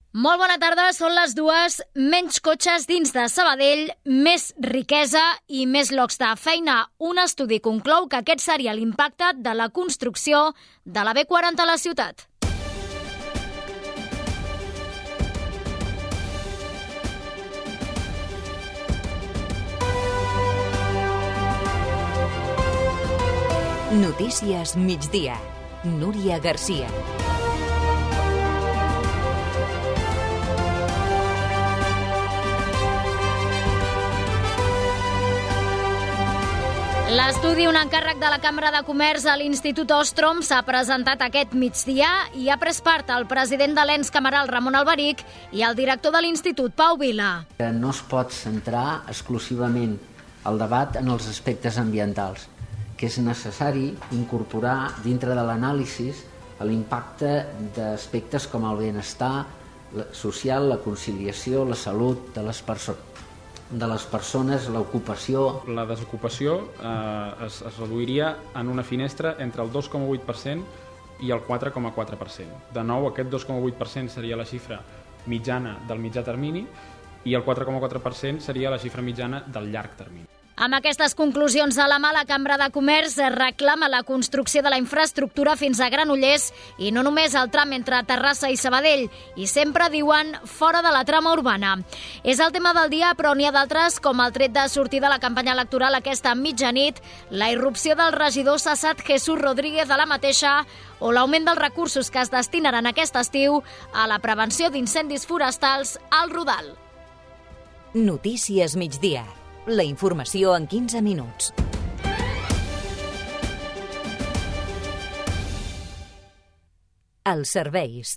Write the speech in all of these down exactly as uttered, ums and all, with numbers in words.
Molt bona tarda, són les dues. Menys cotxes dins de Sabadell, més riquesa i més llocs de feina. Un estudi conclou que aquest seria l'impacte de la construcció de la B quaranta a la ciutat. Notícies migdia. Núria Garcia. L'estudi, un encàrrec de la Cambra de Comerç a l'Institut Ostrom, s'ha presentat aquest migdia i ha pres part el president de l'Ens Cameral, Ramon Alberich, i el director de l'Institut, Pau Vila. No es pot centrar exclusivament el debat en els aspectes ambientals, que és necessari incorporar dintre de l'anàlisi l'impacte d'aspectes com el benestar social, la conciliació, la salut de les persones. de les persones, l'ocupació. La desocupació eh, es, es reduiria en una finestra entre el dos coma vuit per cent i el quatre coma quatre per cent. De nou, aquest dos coma vuit per cent seria la xifra mitjana del mitjà termini i el quatre coma quatre per cent seria la xifra mitjana del llarg termini. Amb aquestes conclusions a la mà, la Cambra de Comerç reclama la construcció de la infraestructura fins a Granollers i no només el tram entre Terrassa i Sabadell, i sempre diuen fora de la trama urbana. És el tema del dia, però n'hi ha d'altres, com el tret de sortir de la campanya electoral aquesta mitjanit, la irrupció del regidor cessat Jesús Rodríguez de la mateixa o l'augment dels recursos que es destinaran aquest estiu a la prevenció d'incendis forestals al Rodal. Notícies migdia. La informació en quinze minuts. Els serveis.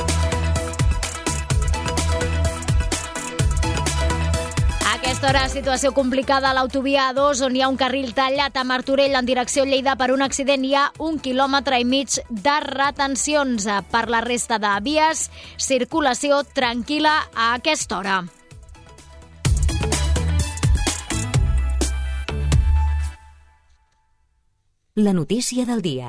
A aquesta hora, situació complicada a l'autovia A dos, on hi ha un carril tallat a Martorell en direcció a Lleida per un accident. Hi ha un quilòmetre i mig de retencions. Per la resta de vies, circulació tranquil·la a aquesta hora. La notícia del dia.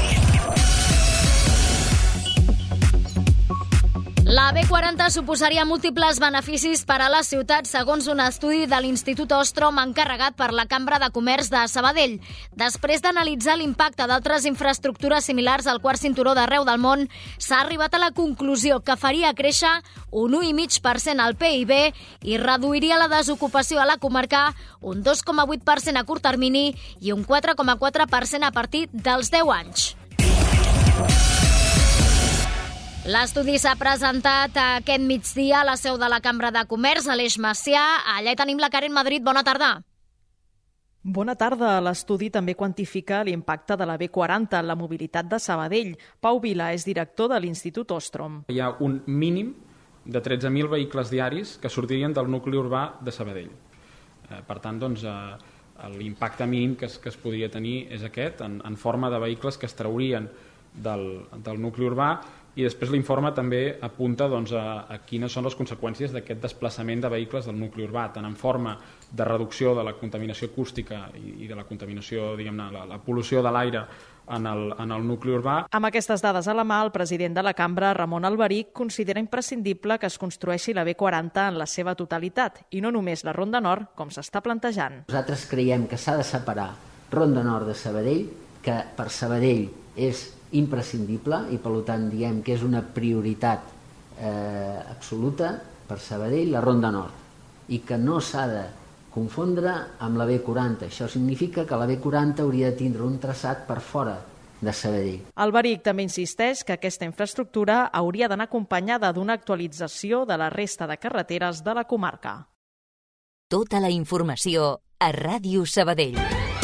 La B quaranta suposaria múltiples beneficis per a la ciutat, segons un estudi de l'Institut Ostrom encarregat per la Cambra de Comerç de Sabadell. Després d'analitzar l'impacte d'altres infraestructures similars al quart cinturó d'arreu del món, s'ha arribat a la conclusió que faria créixer un u coma cinc per cent al P I B i reduiria la desocupació a la comarca un dos coma vuit per cent a curt termini i un quatre coma quatre per cent a partir dels deu anys. L'estudi s'ha presentat aquest migdia a la seu de la Cambra de Comerç, a l'Eix Macià. Allà hi tenim la Karen Madrid. Bona tarda. Bona tarda. L'estudi també quantifica l'impacte de la B quaranta en la mobilitat de Sabadell. Pau Vila és director de l'Institut Ostrom. Hi ha un mínim de tretze mil vehicles diaris que sortirien del nucli urbà de Sabadell. Per tant, doncs, l'impacte mínim que es, que es podria tenir és aquest, en, en forma de vehicles que es traurien del, del nucli urbà. I després l'informe també apunta doncs, a, a quines són les conseqüències d'aquest desplaçament de vehicles del nucli urbà, tant en forma de reducció de la contaminació acústica i, i de la contaminació, diguem-ne, la, la pol·lució de l'aire en el, en el nucli urbà. Amb aquestes dades a la mà, el president de la Cambra, Ramon Alberich, considera imprescindible que es construeixi la B quaranta en la seva totalitat i no només la Ronda Nord, com s'està plantejant. Nosaltres creiem que s'ha de separar Ronda Nord de Sabadell, que per Sabadell és imprescindible i per tant diem que és una prioritat eh, absoluta per Sabadell la Ronda Nord i que no s'ha de confondre amb la B quaranta. Això significa que la B quaranta hauria de tindre un traçat per fora de Sabadell. Alberich també insisteix que aquesta infraestructura hauria d'anar acompanyada d'una actualització de la resta de carreteres de la comarca. Tota la informació a Ràdio Sabadell.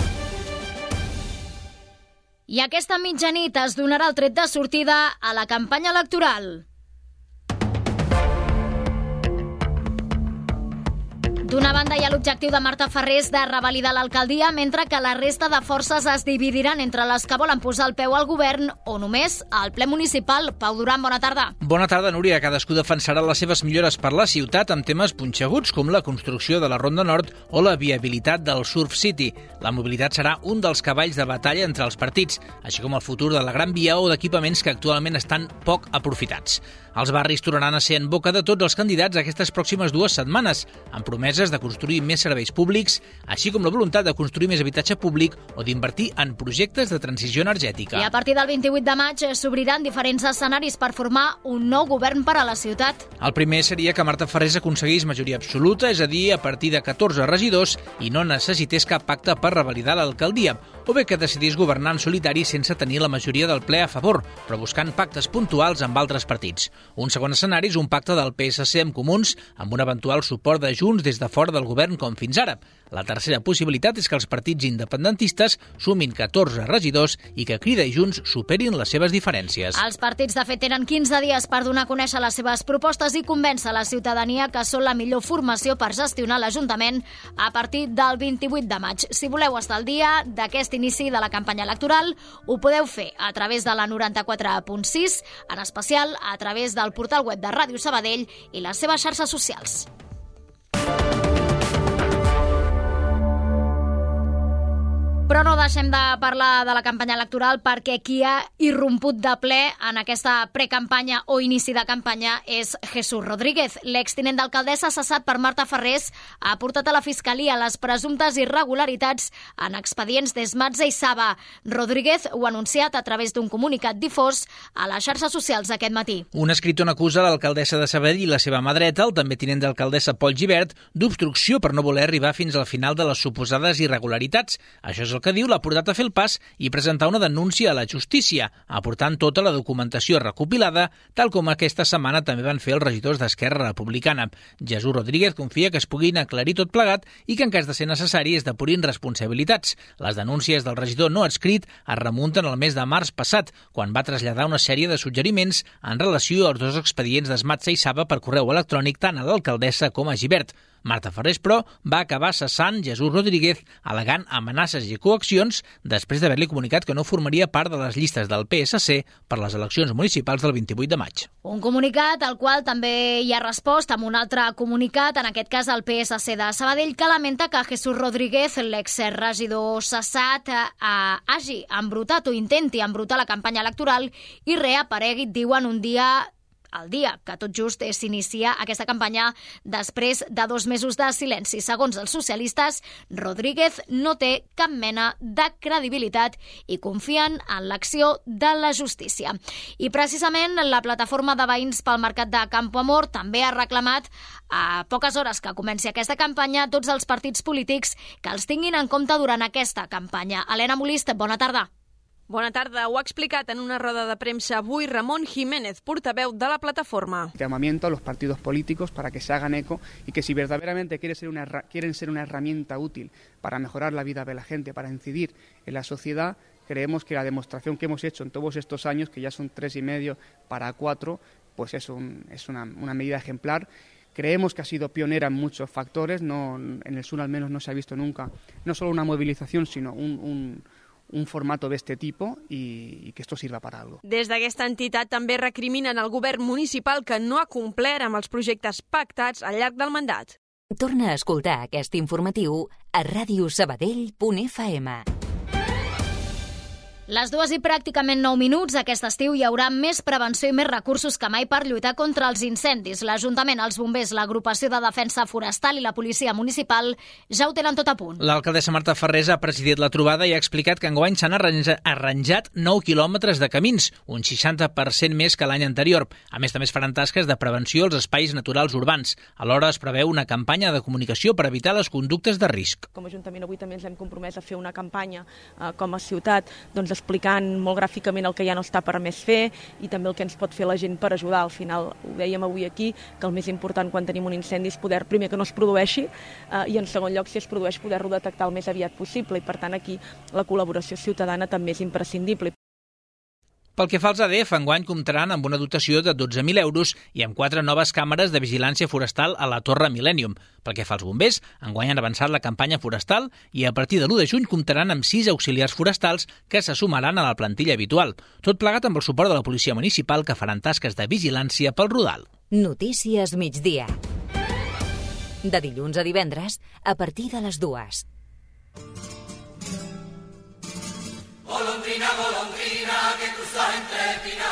I aquesta mitjanit es donarà el tret de sortida a la campanya electoral. D'una banda hi ha l'objectiu de Marta Ferrés de revalidar l'alcaldia, mentre que la resta de forces es dividiran entre les que volen posar el peu al govern o només al ple municipal. Pau Duran, bona tarda. Bona tarda, Núria. Cadascú defensarà les seves millores per la ciutat amb temes punxeguts com la construcció de la Ronda Nord o la viabilitat del Surf City. La mobilitat serà un dels cavalls de batalla entre els partits, així com el futur de la Gran Via o d'equipaments que actualment estan poc aprofitats. Els barris tornaran a ser en boca de tots els candidats aquestes pròximes dues setmanes, amb promeses de construir més serveis públics, així com la voluntat de construir més habitatge públic o d'invertir en projectes de transició energètica. I a partir del vint-i-vuit de maig s'obriran diferents escenaris per formar un nou govern per a la ciutat. El primer seria que Marta Ferrés aconseguís majoria absoluta, és a dir, a partir de catorze regidors, i no necessités cap pacte per revalidar l'alcaldia, o bé que decidís governar en solitari sense tenir la majoria del ple a favor, però buscant pactes puntuals amb altres partits. Un segon escenari és un pacte del P S C amb Comuns, amb un eventual suport de Junts des de fora del govern com fins ara. La tercera possibilitat és que els partits independentistes sumin catorze regidors i que Crida i Junts superin les seves diferències. Els partits, de fet, tenen quinze dies per donar a conèixer les seves propostes i convèncer la ciutadania que són la millor formació per gestionar l'Ajuntament a partir del vint-i-vuit de maig. Si voleu estar al dia d'aquest inici de la campanya electoral, ho podeu fer a través de la noranta-quatre punt sis, en especial a través del portal web de Ràdio Sabadell i les seves xarxes socials. Però no deixem de parlar de la campanya electoral perquè qui ha irromput de ple en aquesta precampanya o inici de campanya és Jesús Rodríguez. L'extinent d'alcaldessa cessat per Marta Ferrés ha portat a la Fiscalia les presumptes irregularitats en expedients d'Esmatza i Saba. Rodríguez ho ha anunciat a través d'un comunicat difós a les xarxes socials aquest matí. Un escrit on acusa l'alcaldessa de Sabadell i la seva mà dreta, el també tinent d'alcaldessa Pol Gibert, d'obstrucció per no voler arribar fins al final de les suposades irregularitats. Això és el que diu, l'ha portat a fer el pas i presentar una denúncia a la justícia, aportant tota la documentació recopilada, tal com aquesta setmana també van fer els regidors d'Esquerra Republicana. Jesús Rodríguez confia que es puguin aclarir tot plegat i que en cas de ser necessari es depurin responsabilitats. Les denúncies del regidor no adscrit es remunten al mes de març passat, quan va traslladar una sèrie de suggeriments en relació als dos expedients d'Esmatza i Saba per correu electrònic tant a l'alcaldessa com a Gibert. Marta Ferrés, però, va acabar cessant Jesús Rodríguez al·legant amenaces i coaccions després d'haver-li comunicat que no formaria part de les llistes del P S C per les eleccions municipals del vint-i-vuit de maig. Un comunicat al qual també hi ha respost amb un altre comunicat, en aquest cas el P S C de Sabadell, que lamenta que Jesús Rodríguez, l'exregidor cessat, eh, hagi embrutat o intenti embrutar la campanya electoral i reaparegui, diuen, un dia el dia que tot just s'inicia aquesta campanya després de dos mesos de silenci. Segons els socialistes, Rodríguez no té cap mena de credibilitat i confien en l'acció de la justícia. I precisament la plataforma de veïns pel mercat de Campoamor també ha reclamat a poques hores que comenci aquesta campanya tots els partits polítics que els tinguin en compte durant aquesta campanya. Helena Molist, bona tarda. Bona tarda. Ho ha explicat en una roda de premsa avui Ramon Jiménez, portaveu de la plataforma. Llamamiento a los partidos políticos para que se hagan eco y que si verdaderamente quieren ser una, quieren ser una herramienta útil para mejorar la vida de la gente, para incidir en la sociedad, creemos que la demostración que hemos hecho en todos estos años, que ya son tres y medio para cuatro, pues es, un, es una, una medida ejemplar. Creemos que ha sido pionera en muchos factores, no, en el sur al menos no se ha visto nunca, no solo una movilización, sino un... un un formato d'este tipus i, i que esto sirva per algo. Des d'aquesta entitat també recriminen al govern municipal que no ha complert amb els projectes pactats al llarg del mandat. Torna a escoltar aquest informatiu a ràdio sabadell punt f m. Les dues i pràcticament nou minuts. Aquest estiu hi haurà més prevenció i més recursos que mai per lluitar contra els incendis. L'Ajuntament, els bombers, l'Agrupació de Defensa Forestal i la Policia Municipal ja ho tenen tot a punt. L'alcaldessa Marta Ferrés ha presidit la trobada i ha explicat que enguany s'han arranjat nou quilòmetres de camins, un seixanta per cent més que l'any anterior. A més, també es faran tasques de prevenció als espais naturals urbans. Alhora es preveu una campanya de comunicació per evitar les conductes de risc. Com a Ajuntament avui també ens hem compromès a fer una campanya eh, com a ciutat, doncs explicant molt gràficament el que ja no està permès fer i també el que ens pot fer la gent per ajudar. Al final, ho dèiem avui aquí, que el més important quan tenim un incendi és poder, primer, que no es produeixi eh, i en segon lloc, si es produeix, poder-lo detectar el més aviat possible i per tant aquí la col·laboració ciutadana també és imprescindible. Pel que fa als A D F, enguany comptaran amb una dotació de dotze mil euros i amb quatre noves càmeres de vigilància forestal a la Torre Millennium. Pel que fa als bombers, enguany han avançat la campanya forestal i a partir de l'u de juny comptaran amb sis auxiliars forestals que se sumaran a la plantilla habitual. Tot plegat amb el suport de la policia municipal que faran tasques de vigilància pel Rodal. Notícies migdia. De dilluns a divendres, a partir de les dues. Golondrina, golondrina, que cruza entre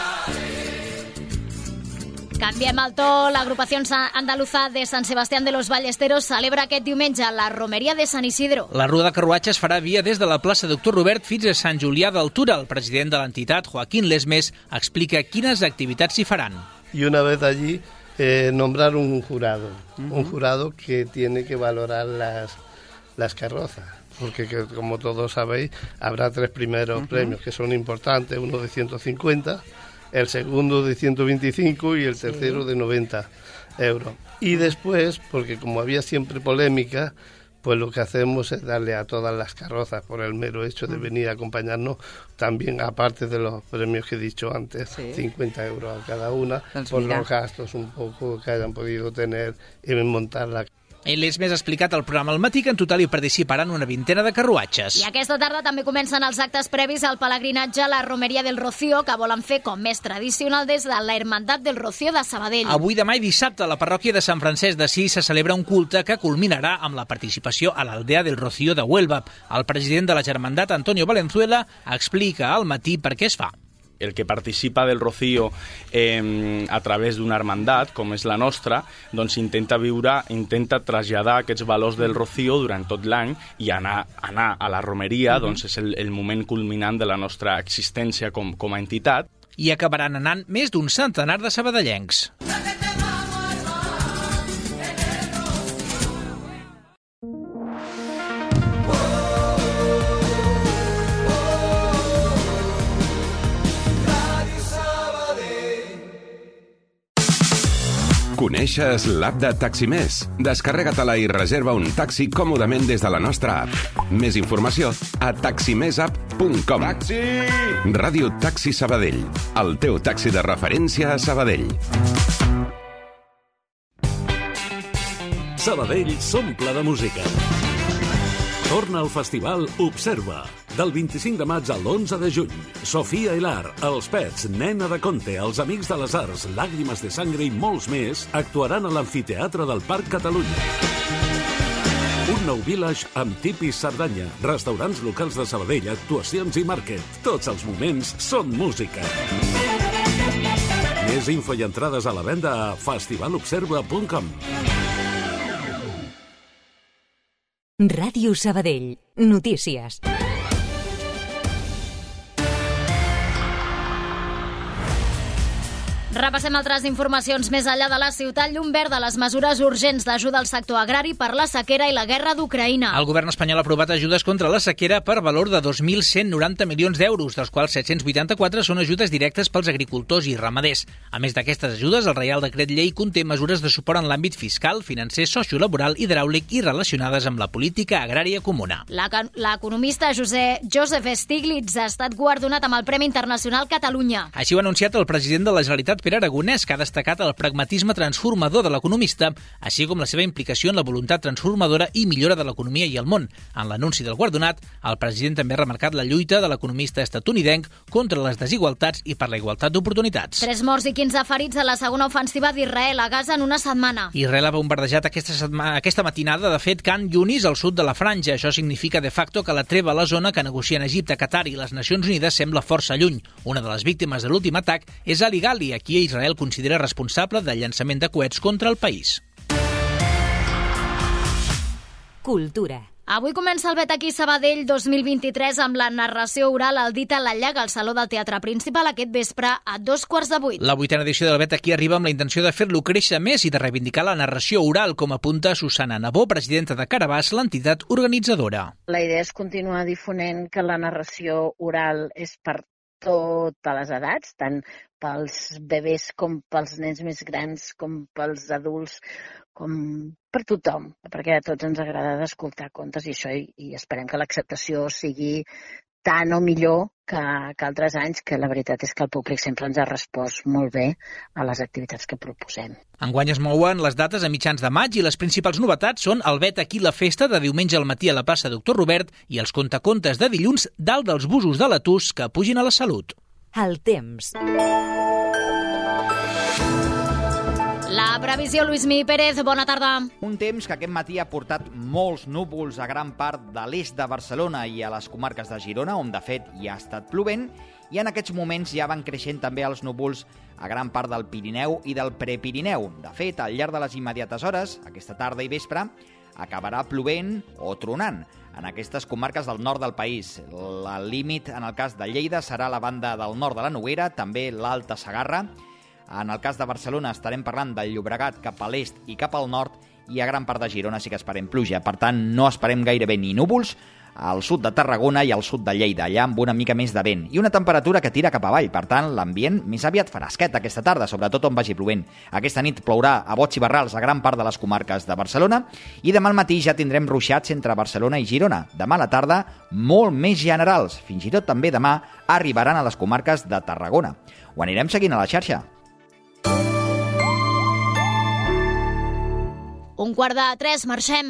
pinares. Canviem el to. L'agrupació andaluza de Sant Sebastián de los Ballesteros celebra aquest diumenge la romeria de Sant Isidro. La rua de carruatges farà via des de la plaça Doctor Robert fins a Sant Julià d'Altura. El president de l'entitat, Joaquín Lesmes, explica quines activitats s'hi faran. Y una vez allí, eh, nombrar un jurado, uh-huh. un jurado que tiene que valorar las, las carrozas. Porque, que, como todos sabéis, habrá tres primeros uh-huh. premios que son importantes, uno de ciento cincuenta, el segundo de ciento veinticinco y el tercero sí. de noventa euros. Y después, porque como había siempre polémica, pues lo que hacemos es darle a todas las carrozas, por el mero hecho de venir a acompañarnos, también aparte de los premios que he dicho antes, sí. cincuenta euros a cada una, doncs por mira. Los gastos un poco que hayan podido tener en montar la. El Lesmes ha explicat al programa al matí que en total hi participaran una vintena de carruatges. I aquesta tarda també comencen els actes previs al pelegrinatge a la Romeria del Rocío, que volen fer com més tradicional des de la Hermandat del Rocío de Sabadell. Avui, demà i dissabte, a la parròquia de Sant Francesc d'Assís se celebra un culte que culminarà amb la participació a l'aldea del Rocío de Huelva. El president de la Germandat, Antonio Valenzuela, explica al matí per què es fa. El que participa del Rocío eh, a través d'una hermandat, com és la nostra, doncs intenta viure, intenta traslladar aquests valors del Rocío durant tot l'any i anar, anar a la romeria, doncs és el, el moment culminant de la nostra existència com, com a entitat. I acabaran anant més d'un centenar de sabadellencs. Coneixes l'app de Taximés? Descarrega-te-la i reserva un taxi còmodament des de la nostra app. Més informació a taximessapp punt com. Taxi! Ràdio Taxi Sabadell, el teu taxi de referència a Sabadell. Sabadell s'omple de música. Torna al festival Observa. Del vint-i-cinc de maig a l'onze de juny. Sofia Hilar, Els Pets, Nena de Conte, Els Amics de les Arts, Làgrimes de Sangre i molts més actuaran a l'Amfiteatre del Parc Catalunya. Un nou village amb tipis Cerdanya, restaurants locals de Sabadell, actuacions i màrquet. Tots els moments són música. Més info i entrades a la venda a festivalobserva punt com. Ràdio Sabadell. Notícies. Repassem altres informacions més enllà de la ciutat. Llum verd a les mesures urgents d'ajuda al sector agrari per la sequera i la guerra d'Ucraïna. El govern espanyol ha aprovat ajudes contra la sequera per valor de dos mil cent noranta milions d'euros, dels quals set-cents vuitanta-quatre són ajudes directes pels agricultors i ramaders. A més d'aquestes ajudes, el Reial Decret Llei conté mesures de suport en l'àmbit fiscal, financer, sociolaboral, hidràulic i relacionades amb la política agrària comuna. L'economista José, Joseph Stiglitz ha estat guardonat amb el Premi Internacional Catalunya. Així ho ha anunciat el president de la Generalitat, Pere Aragonès, que ha destacat el pragmatisme transformador de l'economista, així com la seva implicació en la voluntat transformadora i millora de l'economia i el món. En l'anunci del guardonat, el president també ha remarcat la lluita de l'economista estatunidenc contra les desigualtats i per la igualtat d'oportunitats. Tres morts i quinze ferits a la segona ofensiva d'Israel a Gaza en una setmana. Israel ha bombardejat aquesta, setmana, aquesta matinada, de fet, Khan Yunis, al sud de la franja. Això significa de facto que la treva a la zona que negocien Egipte, Qatar i les Nacions Unides sembla força lluny. Una de les víctimes de l'últim atac és Ali Ghali, a qui Israel considera responsable del llançament de coets contra el país. Cultura. Avui comença el Bet aquí Sabadell dos mil vint-i-tres amb la narració oral al Dit a la Llaga al Saló del Teatre Principal aquest vespre a dos quarts de vuit. La vuitena edició del Bet aquí arriba amb la intenció de fer-lo créixer més i de reivindicar la narració oral, com apunta Susana Nabó, presidenta de Carabàs, l'entitat organitzadora. La idea és continuar difonent que la narració oral és per totes les edats, tant pels bebès com pels nens més grans, com pels adults, com per tothom, perquè a tots ens agrada d'escoltar contes i això, i, i esperem que l'acceptació sigui tant o millor que, que altres anys, que la veritat és que el públic sempre ens ha respost molt bé a les activitats que proposem. Enguany es mouen les dates a mitjans de maig i les principals novetats són el Vet aquí la festa de diumenge al matí a la plaça Doctor Robert i els contacontes de dilluns dalt dels busos de l'Atus que pugin a la Salut. El temps. La previsió, Lluïsmi Pérez, bona tarda. Un temps que aquest matí ha portat molts núvols a gran part de l'est de Barcelona i a les comarques de Girona, on de fet ja ha estat plovent, i en aquests moments ja van creixent també els núvols a gran part del Pirineu i del Prepirineu. De fet, al llarg de les immediates hores, aquesta tarda i vespre, acabarà plovent o tronant en aquestes comarques del nord del país. El límit, en el cas de Lleida, serà la banda del nord de la Noguera, també l'Alta Segarra. En el cas de Barcelona estarem parlant del Llobregat cap a l'est i cap al nord, i a gran part de Girona sí que esperem pluja. Per tant, no esperem gairebé ni núvols al sud de Tarragona i al sud de Lleida, allà amb una mica més de vent. I una temperatura que tira cap avall, per tant, l'ambient més aviat fresquet aquesta tarda, sobretot on vagi plovent. Aquesta nit plourà a bots i barrals a gran part de les comarques de Barcelona i demà al matí ja tindrem ruixats entre Barcelona i Girona. Demà a la tarda, molt més generals. Fins i tot també demà arribaran a les comarques de Tarragona. Ho anirem seguint a la xarxa. Un quart de tres, marxem.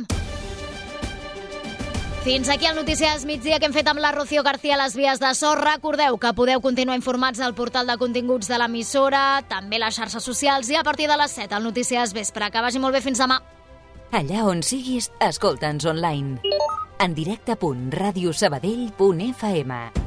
Fins aquí el Notícies Migdia que hem fet amb la Rocío García a les vies de so. Recordeu que podeu continuar informats al portal de continguts de l'emissora, també les xarxes socials i a partir de les set al Notícies Vespre. Que vagi molt bé, fins demà. Allà on siguis, escolta'ns online. En directe punt radiosabadell punt f m.